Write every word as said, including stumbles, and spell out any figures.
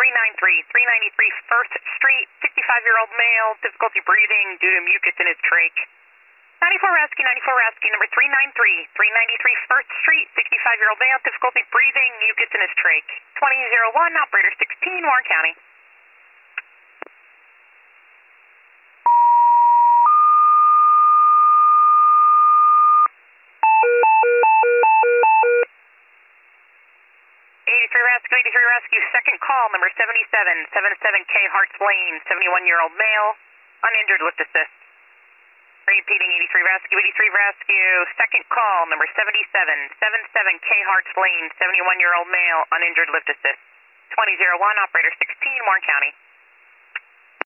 three ninety-three, three ninety-three First Street, fifty-five-year-old male, difficulty breathing due to mucus in his trach. ninety-four rescue, ninety-four rescue, number three ninety-three, three ninety-three First Street, sixty-five-year-old male, difficulty breathing, mucus in his trach. twenty oh one, operator sixteen, Warren County. eighty-three rescue, eighty-three rescue, second call, number seventy-seven, seventy-seven K Harts Lane, seventy-one-year-old male, uninjured, lift assist. Repeating eighty-three rescue, eighty-three rescue, second call, number seventy-seven, seventy-seven K Harts Lane, seventy-one-year-old male, uninjured, lift assist. twenty oh one, operator sixteen, Warren County.